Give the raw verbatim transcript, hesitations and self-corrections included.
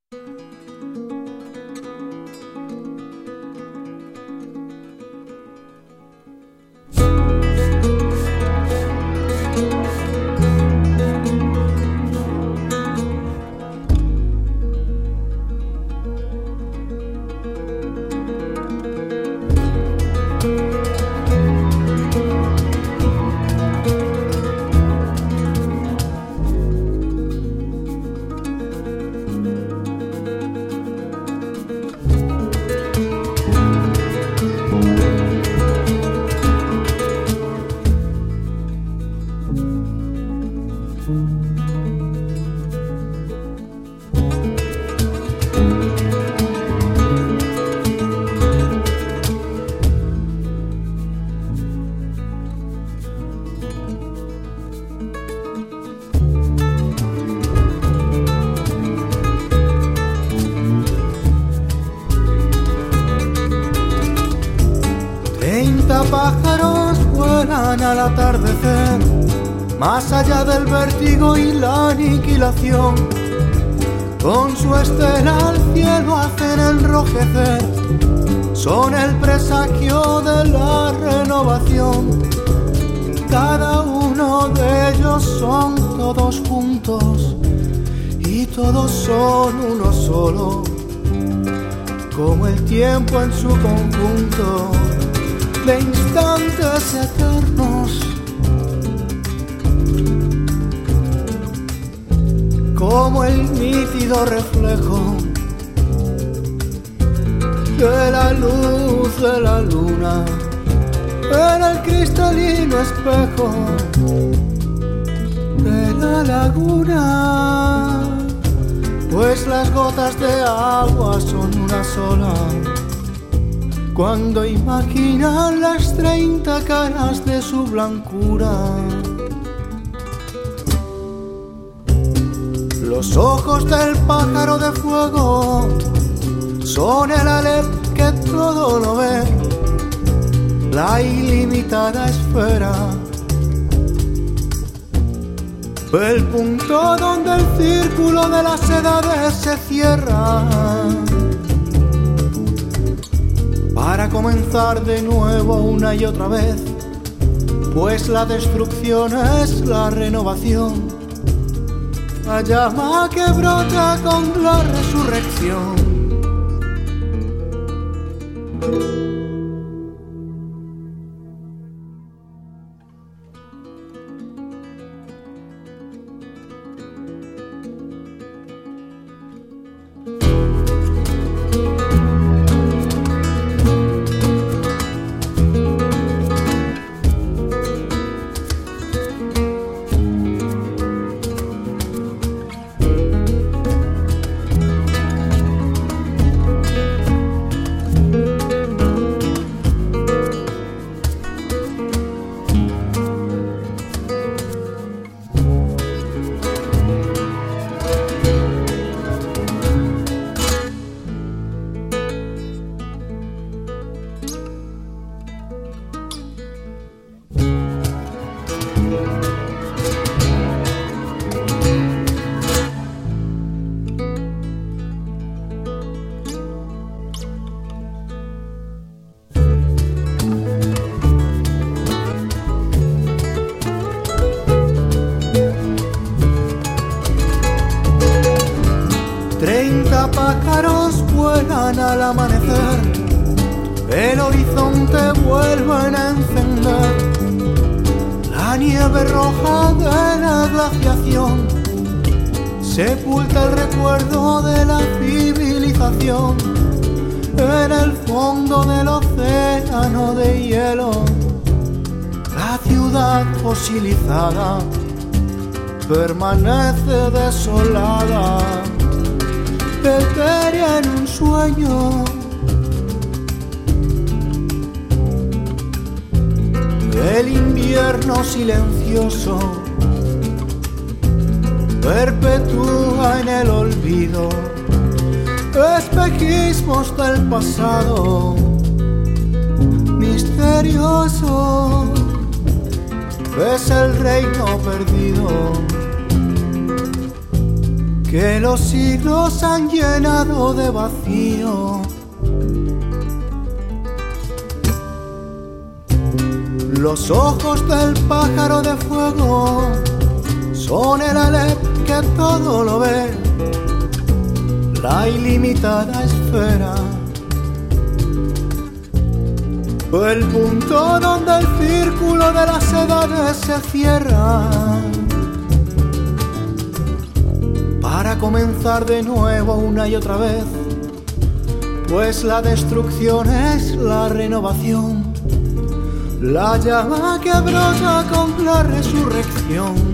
Pájaros vuelan al atardecer, más allá del vértigo y la aniquilación. Con su estela al cielo hacen enrojecer, son el presagio de la renovación. Cada uno de ellos son todos juntos y todos son uno solo, como el tiempo en su conjunto de instantes eternos, como el nítido reflejo de la luz de la luna en el cristalino espejo de la laguna, pues las gotas de agua son una sola cuando imaginan las treinta caras de su blancura. Los ojos del pájaro de fuego son el Aleph que todo lo ve, la ilimitada esfera, el punto donde el círculo de las edades se cierra, para comenzar de nuevo una y otra vez, pues la destrucción es la renovación, la llama que brota con la resurrección. Treinta pájaros vuelan al amanecer, el horizonte vuelven a encender, la nieve roja de la glaciación sepulta el recuerdo de la civilización en el fondo del océano de hielo. La ciudad fosilizada permanece desolada, etérea en un sueño. El invierno silencioso perpetúa en el olvido espejismos del pasado misterioso. Es el reino perdido que los siglos han llenado de vacío. Los ojos del pájaro de fuego son el Aleph que todo lo ve, la ilimitada esfera, el punto donde el círculo de las edades se cierra, para comenzar de nuevo una y otra vez, pues la destrucción es la renovación, la llama que brota con la resurrección.